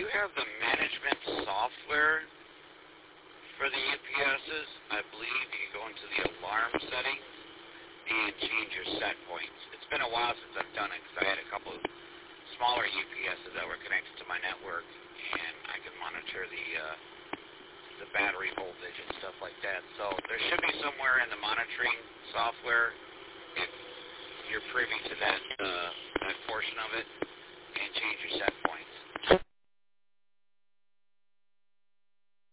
you have the management software for the UPSs? I believe you can go into the alarm settings and change your set points. It's been a while since I've done it because I had a couple of smaller UPSs that were connected to my network, and I could monitor the battery voltage and stuff like that. So there should be somewhere in the monitoring software, if you're privy to that portion of it, and change your set